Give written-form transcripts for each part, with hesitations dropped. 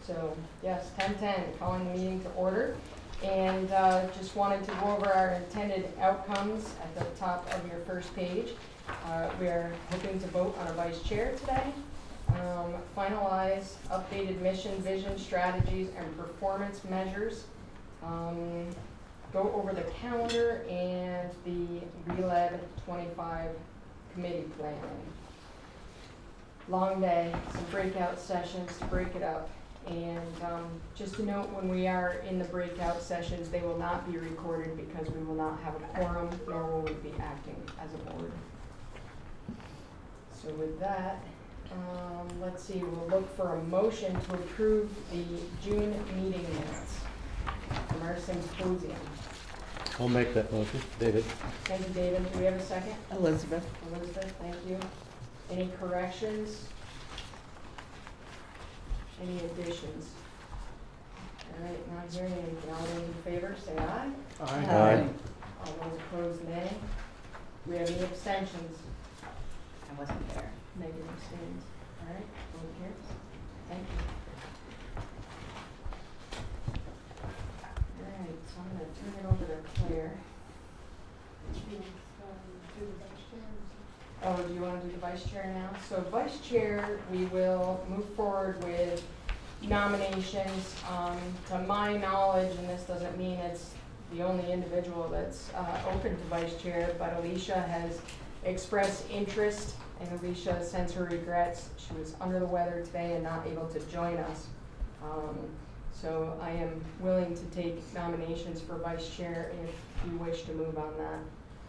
So, yes, 10:10, calling the meeting to order. And just wanted to go over our intended outcomes at the top of your first page. We are hoping to vote on a vice chair today. Finalize updated mission, vision, strategies, and performance measures. Go over the calendar and the RELED 25 committee planning. Long day, some breakout sessions to break it up. And just to note, when we are in the breakout sessions, they will not be recorded because we will not have a quorum, nor will we be acting as a board. So with that, let's see, we'll look for a motion to approve the June meeting minutes from our symposium. I'll make that motion. David? Thank you, David. Do we have a second? Elizabeth. Elizabeth, thank you. Any corrections? Any additions? All right, not hearing anything. All those in favor, say aye. Aye. All those opposed, nay. Do we have any abstentions? I wasn't there. Negative abstains. All right, vote carries. Thank you. All right, so I'm going to turn it over to Claire. Oh, do you want to do the vice chair now? So vice chair, we will move forward with nominations. To my knowledge, and this doesn't mean it's the only individual that's open to vice chair, but Alicia has expressed interest, and Alicia sends her regrets. She was under the weather today and not able to join us. So I am willing to take nominations for vice chair if you wish to move on that.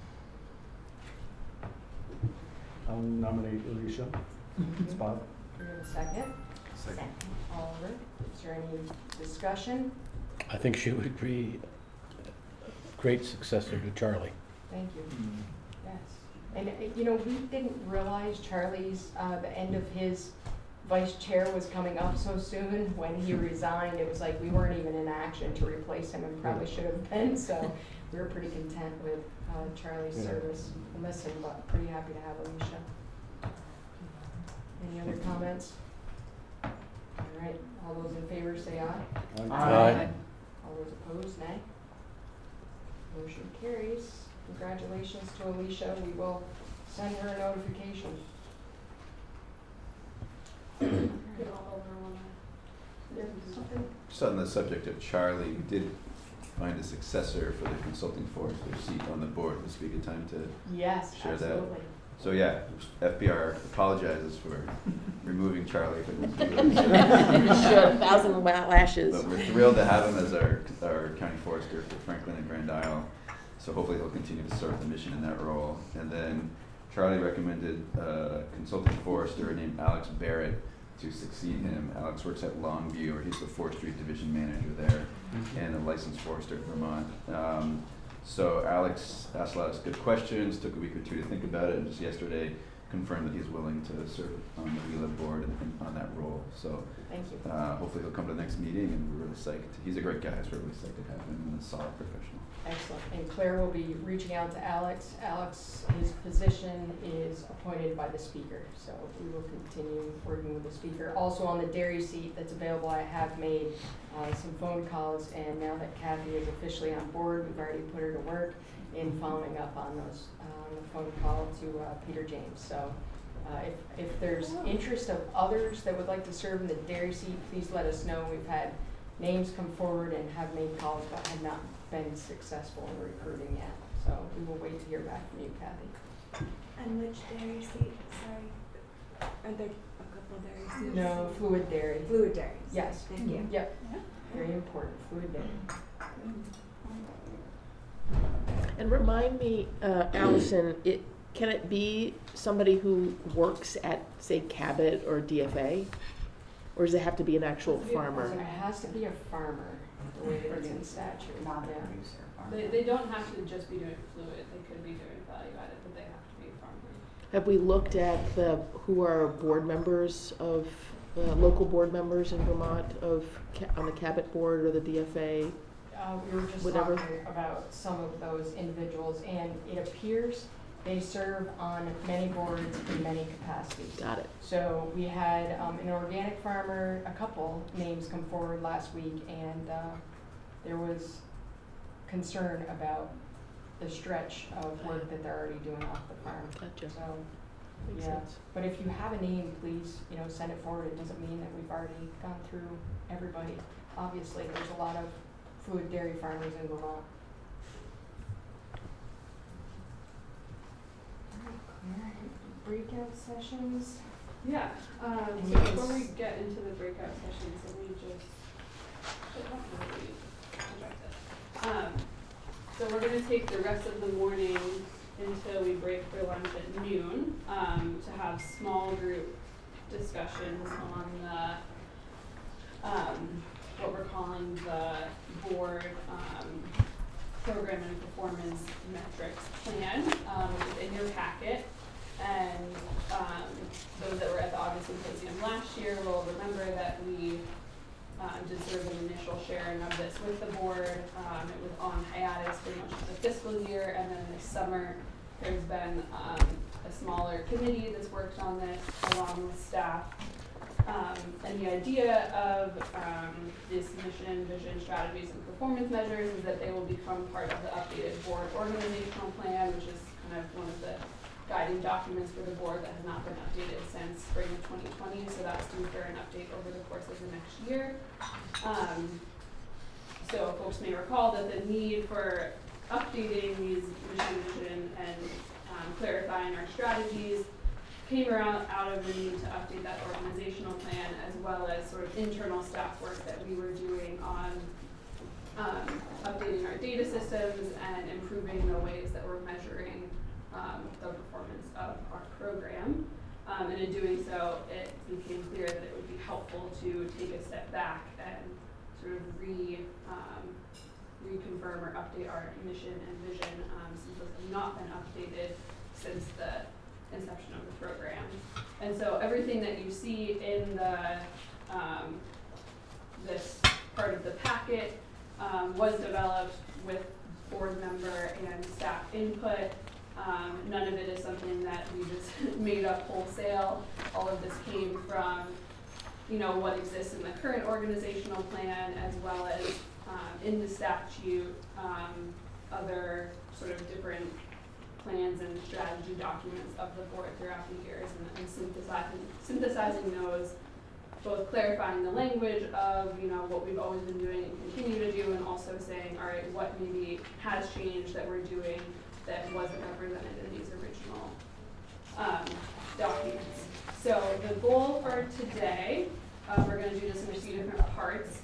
I'll nominate Alicia. Spot. Do we have a second? Second. Oliver, is there any discussion? I think she would be a great successor to Charlie. Thank you. Yes. And, you know, we didn't realize Charlie's, the end of his vice chair was coming up so soon. When he resigned, it was like we weren't even in action to replace him and probably should have been. So we were pretty content with Charlie's service. We'll miss him, but pretty happy to have Alicia. Any other comments? All right, all those in favor say aye. Aye. All those opposed, nay. Motion carries. Congratulations to Alicia. We will send her a notification. Just on the subject of Charlie, we did find a successor for the consulting forester seat on the board. This would be a good time to Yes, share absolutely. that. So yeah, FBR apologizes for removing Charlie from this board. You should, 1,000 lashes. But we're thrilled to have him as our county forester for Franklin and Grand Isle. So hopefully he'll continue to serve the mission in that role. And then Charlie recommended a consulting forester named Alex Barrett to succeed him. Alex works at Longview, or he's the forestry division manager there, and a licensed forester in Vermont. So Alex asked a lot of good questions, took a week or two to think about it, and just yesterday confirmed that he's willing to serve on the RELED board and on that role. So Thank you. hopefully he'll come to the next meeting, and we're really psyched. He's a great guy, so we're really psyched to have him and a solid professional. Excellent. And Claire will be reaching out to Alex. Alex, his position is appointed by the speaker, so we will continue working with the speaker. Also on the dairy seat that's available, I have made some phone calls, and now that Kathy is officially on board, we've already put her to work in following up on those the phone call to Peter James. So if there's interest of others that would like to serve in the dairy seat, please let us know. We've had names come forward and have made calls, but have not been successful in recruiting yet. So we will wait to hear back from you, Kathy. And which dairy seat? Sorry. Are there a couple dairy seats? No, fluid dairy. Fluid dairy. Yes. Thank you. Yep. Very important, fluid dairy. And remind me, Allison, can it be somebody who works at, say, Cabot or DFA? Or does it have to be an actual farmer? It has to be a farmer, the way that it's in statute. Not a Yeah. producer. They don't have to just be doing fluid. They could be doing value added, but they have to be farmers. Have we looked at who are board members of, local board members in Vermont on the Cabot board or the DFA? We were just Whatever. talking about some of those individuals, and it appears They serve on many boards in many capacities. Got it. So we had an organic farmer, a couple names come forward last week, and there was concern about the stretch of work that they're already doing off the farm. Gotcha. So, Makes yeah. sense. But if you have a name, please, send it forward. It doesn't mean that we've already gone through everybody. Obviously, there's a lot of food dairy farmers in Vermont. Breakout sessions. Yeah, so And before we it's- get into the breakout sessions, let me just, so we're gonna take the rest of the morning until we break for lunch at noon, to have small group discussions on the, what we're calling the board, program and performance metrics plan, which is in your packet. And those that were at the August Symposium last year will remember that we did sort of an initial sharing of this with the board. It was on hiatus pretty much for the fiscal year, and then this summer there's been a smaller committee that's worked on this along with staff. And the idea of this mission, vision, strategies, and performance measures is that they will become part of the updated board organizational plan, which is kind of one of the guiding documents for the board that has not been updated since spring of 2020, so that's due for an update over the course of the next year. So folks may recall that the need for updating these mission, vision, and clarifying our strategies came around out of the need to update that organizational plan, as well as sort of internal staff work that we were doing on updating our data systems and improving the ways that we're measuring the performance of our program. And in doing so, it became clear that it would be helpful to take a step back and sort of reconfirm or update our mission and vision, since those have not been updated since the inception of the program. And so everything that you see in the this part of the packet was developed with board member and staff input. None of it is something that we just made up wholesale. All of this came from, what exists in the current organizational plan, as well as in the statute, other sort of different plans and strategy documents of the board throughout the years, and synthesizing those, both clarifying the language of, what we've always been doing and continue to do, and also saying, all right, what maybe has changed that we're doing that wasn't represented in these original documents. So the goal for today, we're going to do this in a few different parts.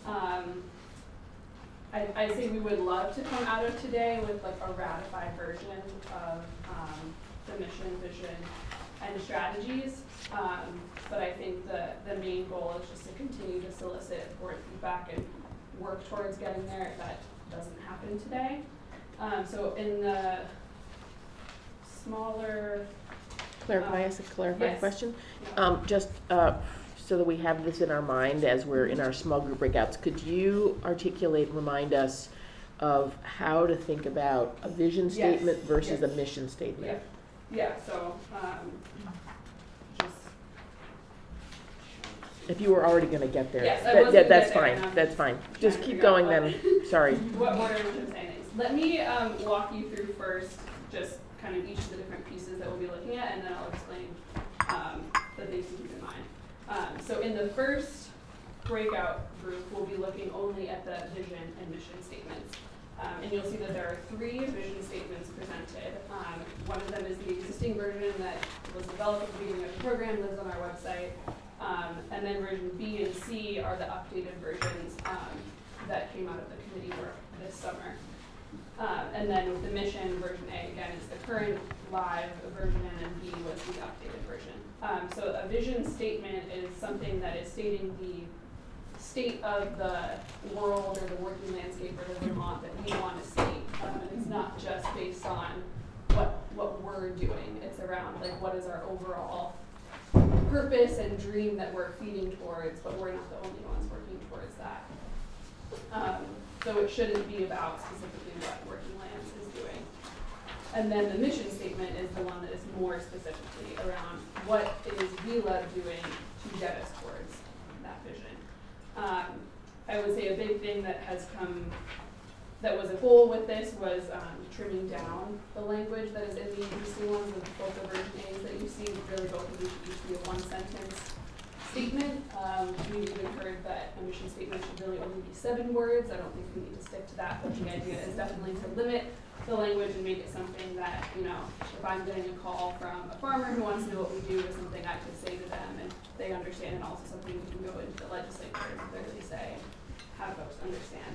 I say we would love to come out of today with like a ratified version of the mission, vision, and strategies. But I think the main goal is just to continue to solicit board feedback and work towards getting there if that doesn't happen today. So in the smaller, Can I ask a clarifying yes. question? Yeah. Just so that we have this in our mind as we're in our small group breakouts, could you articulate and remind us of how to think about a vision Yes. statement versus Yes. a mission statement? yeah, so just If you were already going to get there, Yes, I was gonna that's get there, fine. and I'm That's fine. trying Just to keep figure out going what- then. Sorry. what order which I'm saying is. Let me walk you through first just kind of each of the different pieces that we'll be looking at, and then I'll explain the things to keep in mind. So in the first breakout group, we'll be looking only at the vision and mission statements. And you'll see that there are 3 vision statements presented. One of them is the existing version that was developed at the beginning of the program, lives on our website. And then version B and C are the updated versions that came out of the committee work this summer. And then with the mission, version A, again, is the current live version, and B was the updated version. So a vision statement is something that is stating the state of the world or the working landscape or the Vermont that we want to see. And it's not just based on what we're doing. It's around like what is our overall purpose and dream that we're feeding towards, but we're not the only ones working towards that. So it shouldn't be about specifically what Working Lands is doing. And then the mission statement is the one that is more specifically around what is VLEB doing to get us towards that vision. I would say a big thing that has come, that was a goal with this was trimming down the language that is in the existing ones, with both the version A's that you see, really both of these should each be a one-sentence statement. We've even heard that a mission statement should really only be 7 words. I don't think we need to stick to that, but the idea is definitely to limit the language and make it something that, you know, if I'm getting a call from a farmer who wants to know what we do, is something I could say to them and they understand, and also something we can go into the legislature and clearly say, have folks understand.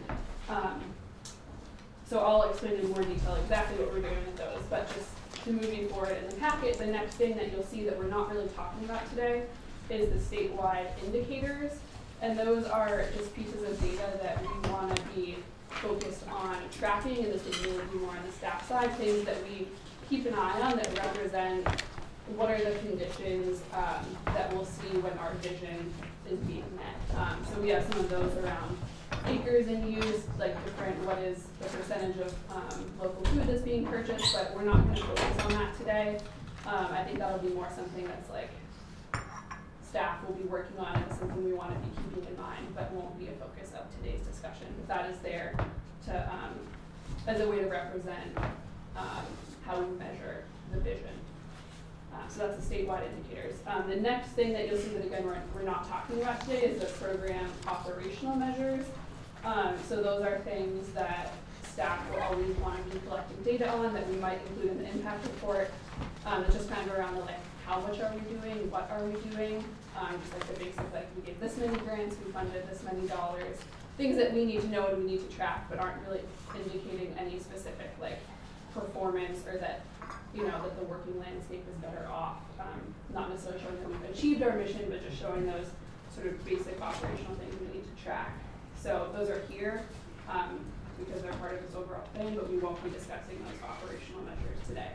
So I'll explain in more detail exactly what we're doing with those, but just to moving forward in the packet, the next thing that you'll see that we're not really talking about today is the statewide indicators, and those are just pieces of data that we want to be focused on tracking, and this would really be more on the staff side, things that we keep an eye on that represent what are the conditions that we'll see when our vision is being met. So we have some of those around acres in use, like different, what is the percentage of local food that's being purchased, but we're not going to focus on that today. I think that'll be more something that's like staff will be working on, and something we want to be keeping in mind, but won't be a focus of today's discussion. But that is there to as a way to represent how we measure the vision. So that's the statewide indicators. The next thing that you'll see that again we're not talking about today is the program operational measures. So those are things that staff will always want to be collecting data on that we might include in the impact report. It's just kind of around the like, how much are we doing, what are we doing, just like the basic, like we gave this many grants, we funded this many dollars, things that we need to know and we need to track but aren't really indicating any specific like performance or that, you know, that the working landscape is better off. Not necessarily showing that we've achieved our mission, but just showing those sort of basic operational things we need to track. So those are here because they're part of this overall thing, but we won't be discussing those operational measures today.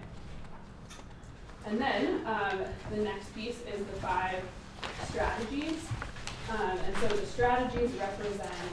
And then the next piece is the 5 strategies. And so the strategies represent,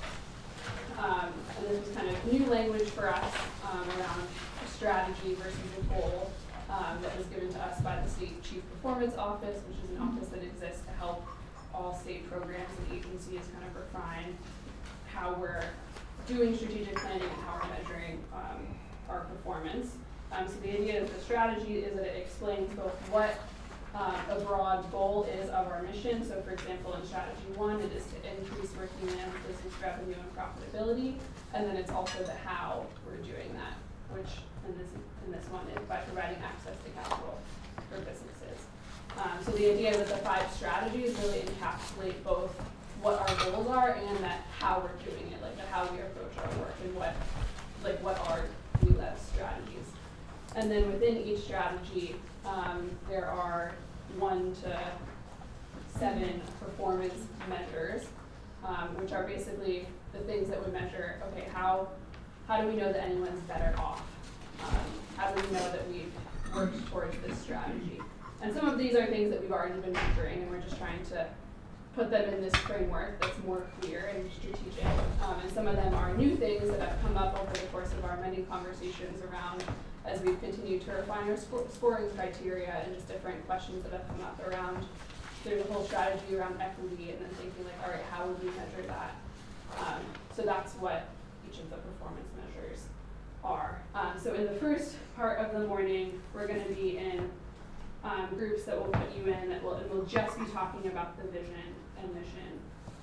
and this was kind of new language for us around strategy versus a goal that was given to us by the State Chief Performance Office, which is an office that exists to help all state programs and agencies kind of refine how we're doing strategic planning and how we're measuring our performance. So the idea of the strategy is that it explains both what a broad goal is of our mission. So for example, in strategy 1, it is to increase working land business revenue and profitability. And then it's also the how we're doing that, which in this one is by providing access to capital for businesses. So the idea is that the 5 strategies really encapsulate both what our goals are and that how we're doing it, like the how we approach our work and what are VLEB strategies. And then within each strategy, there are 1 to 7 performance measures, which are basically the things that would measure, okay, how do we know that anyone's better off? How do we know that we've worked towards this strategy? And some of these are things that we've already been measuring, and we're just trying to put them in this framework that's more clear and strategic. And some of them are new things that have come up over the course of our many conversations around as we've continued to refine our scoring criteria and just different questions that have come up around. There's a whole strategy around equity and then thinking like, all right, how would we measure that? So that's what each of the performance measures are. So in the first part of the morning, we're going to be in groups that will put you in and we'll just be talking about the vision and mission.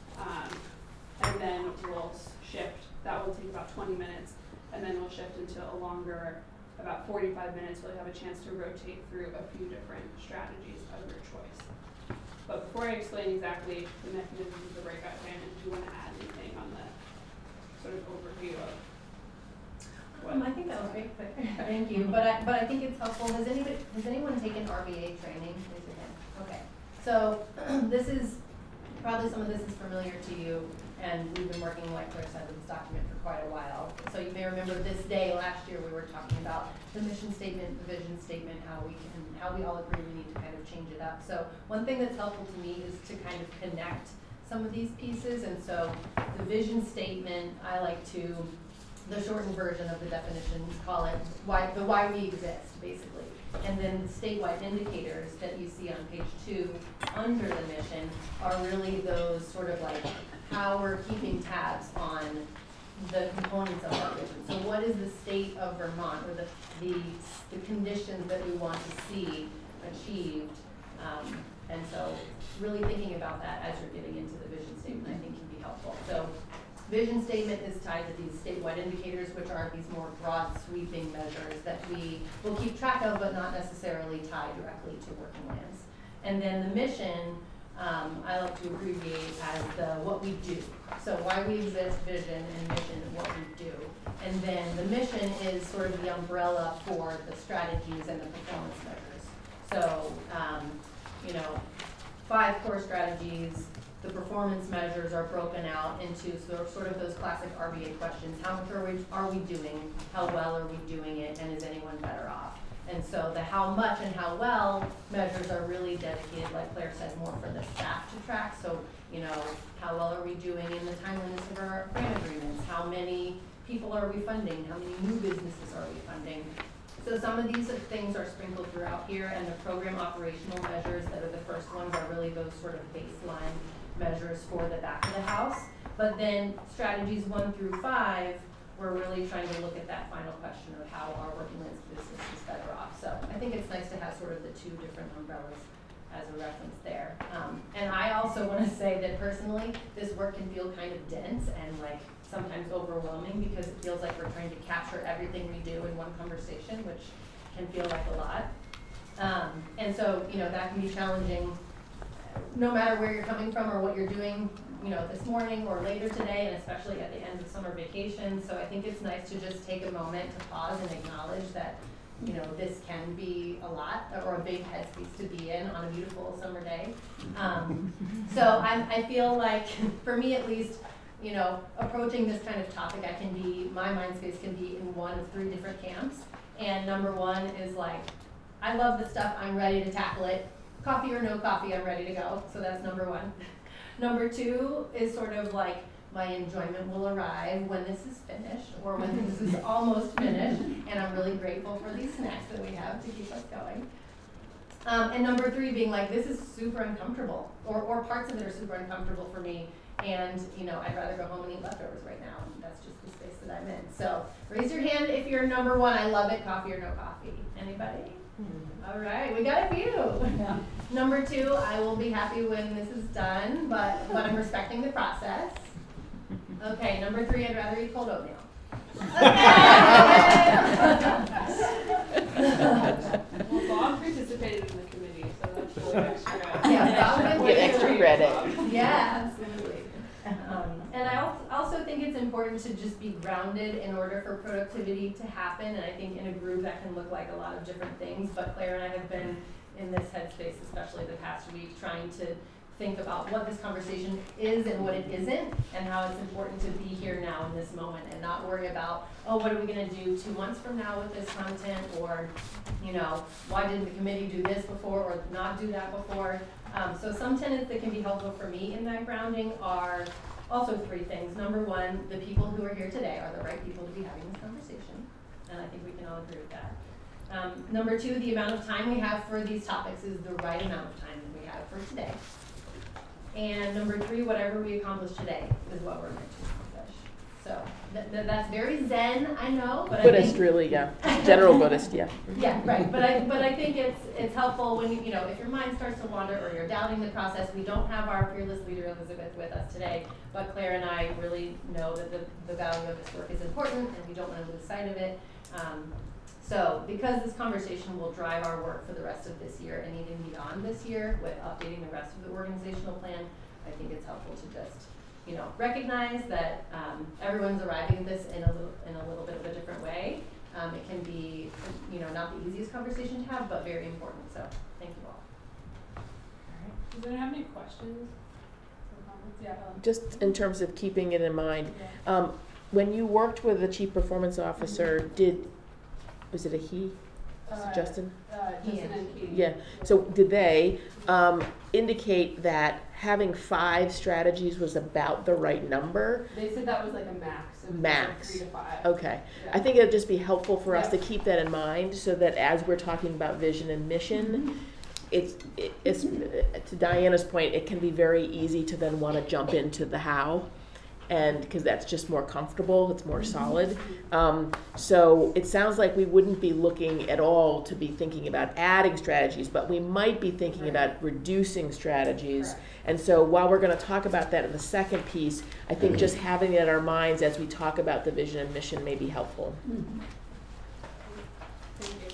And then we'll shift. That will take about 20 minutes. And then we'll shift into a longer, about 45 minutes, where you'll have a chance to rotate through a few different strategies of your choice. But before I explain exactly the mechanisms of the breakout plan, do you want to add anything on the sort of overview of what? I think that was great, but thank you. But I think it's helpful. Has anyone taken RBA training? Raise your hand. Okay. So this is probably some of this is familiar to you, and we've been working, like Claire said, with this document for quite a while. So you may remember this day last year we were talking about the mission statement, the vision statement, how we all agree we need to kind of change it up. So one thing that's helpful to me is to kind of connect some of these pieces. And so the vision statement, I like to the shortened version of the definitions, call it why we exist, basically. And then the statewide indicators that you see on page 2 under the mission are really those sort of like how we're keeping tabs on the components of our vision. So what is the state of Vermont, or the conditions that we want to see achieved? And so really thinking about that as you're getting into the vision statement, I think can be helpful. So vision statement is tied to these statewide indicators, which are these more broad sweeping measures that we will keep track of, but not necessarily tie directly to working lands. And then the mission, I like to abbreviate as the what we do. So why we exist, vision, and mission, and what we do. And then the mission is sort of the umbrella for the strategies and the performance measures. So, 5 core strategies. The performance measures are broken out into sort of those classic RBA questions. How much are we doing? How well are we doing it? And is anyone better off? And so the how much and how well measures are really dedicated, like Claire said, more for the staff to track. So, how well are we doing in the timeliness of our grant agreements? How many people are we funding? How many new businesses are we funding? So some of these things are sprinkled throughout here, and the program operational measures that are the first ones are really those sort of baseline measures for the back of the house. But then strategies 1 through 5, we're really trying to look at that final question of how our working lands business is better off. So I think it's nice to have sort of the 2 different umbrellas as a reference there. And I also want to say that personally, this work can feel kind of dense and like sometimes overwhelming, because it feels like we're trying to capture everything we do in one conversation, which can feel like a lot. And so, that can be challenging no matter where you're coming from or what you're doing, this morning or later today, and especially at the end of summer vacation. So I think it's nice to just take a moment to pause and acknowledge that, this can be a lot or a big headspace to be in on a beautiful summer day. So I feel like, for me at least, approaching this kind of topic, my mind space can be in one of 3 different camps. And number 1 is like, I love the stuff, I'm ready to tackle it. Coffee or no coffee, I'm ready to go. So that's number 1. Number 2 is sort of like, my enjoyment will arrive when this is finished, or when this is almost finished, and I'm really grateful for these snacks that we have to keep us going. And number 3 being like, this is super uncomfortable, or parts of it are super uncomfortable for me, and I'd rather go home and eat leftovers right now. That's just the space that I'm in. So raise your hand if you're number 1, I love it, coffee or no coffee. Anybody? All right, we got a few. Yeah. Number 2, I will be happy when this is done, but I'm respecting the process. Okay, number 3, I'd rather eat cold oatmeal. Well, Bob participated in the committee, so that's really extra. Yeah, Bob get extra credit. Yeah, absolutely. And I also think it's important to just be grounded in order for productivity to happen. And I think in a group that can look like a lot of different things. But Claire and I have been in this headspace, especially the past week, trying to think about what this conversation is and what it isn't, and how it's important to be here now in this moment and not worry about, what are we going to do 2 months from now with this content, or, why didn't the committee do this before or not do that before. So some tenets that can be helpful for me in that grounding are also 3 things. Number 1, the people who are here today are the right people to be having this conversation, and I think we can all agree with that. Number 2, the amount of time we have for these topics is the right amount of time that we have for today. And number 3, whatever we accomplish today is what we're meant to accomplish. So that's very Zen, I know, but Buddhist, I think, really, yeah. General Buddhist, yeah. Yeah, right. But I think it's helpful when if your mind starts to wander or you're doubting the process. We don't have our fearless leader Elizabeth with us today, but Claire and I really know that the value of this work is important, and we don't want to lose sight of it. So because this conversation will drive our work for the rest of this year and even beyond this year with updating the rest of the organizational plan, I think it's helpful to just, recognize that everyone's arriving at this in a little bit of a different way. It can be, not the easiest conversation to have, but very important. So thank you all. All right. Does anyone have any questions or comments? Yeah. Just in terms of keeping it in mind, Yeah. when you worked with the chief performance officer, was it a he? Justin? Justin and Katie. Yeah, so did they indicate that having 5 strategies was about the right number? They said that was like a max. It was Max. Like 3 to 5. Okay, Yeah. I think it'd just be helpful for us to Yeah. keep that in mind, so that as we're talking about vision and mission, it's to Diana's point, it can be very easy to then want to jump into the how, and because that's just more comfortable, it's more solid. So it sounds like we wouldn't be looking at all to be thinking about adding strategies, but we might be thinking Right. about reducing strategies. Correct. And so while we're going to talk about that in the second piece, I think just having it in our minds as we talk about the vision and mission may be helpful. Thank you.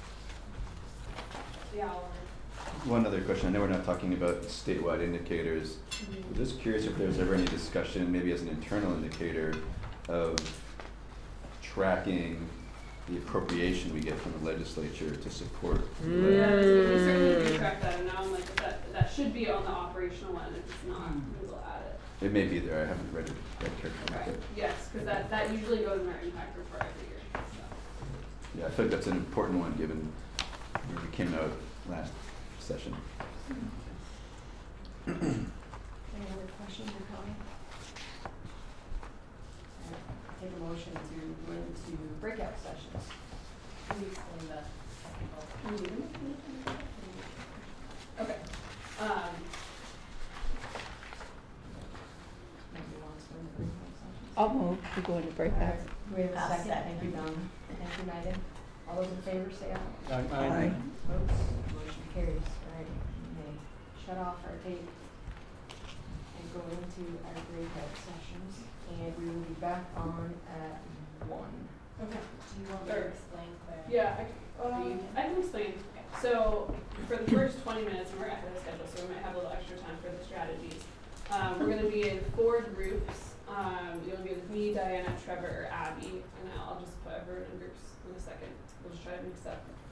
Yeah. One other question, I know we're not talking about statewide indicators. I'm just curious if there's ever any discussion, maybe as an internal indicator, of tracking the appropriation we get from the legislature to support. Mm. Yeah, we certainly do track that, and now I'm like, that should be on the operational end. If it's not, we will add it. It may be there, I haven't read it that carefully. Right. but Yes, because that usually goes in our impact report every year. So. Yeah, I feel like that's an important one, given where we came out last session. Any other questions or comments? Take a motion to go into breakout sessions. Can you explain the technical? Okay. Maybe wants to go into breakout sessions. I'll move to go into breakout. We have a I'll second, second. thank you, Donna. Thank you, Megan. All those in favor say aye. Aye. Opposed, motion carries. All right, we may shut off our tape and go into our breakout sessions, and we will be back on at 1. Okay. Do you want me to Sure. explain, Claire? Yeah, I can explain. So for the first 20 minutes, and we're ahead of schedule, so we might have a little extra time for the strategies. We're going to be in 4 groups. You'll be with me, Diana, Trevor, or Abby, and I'll just put everyone in groups in a second. We'll just try to mix up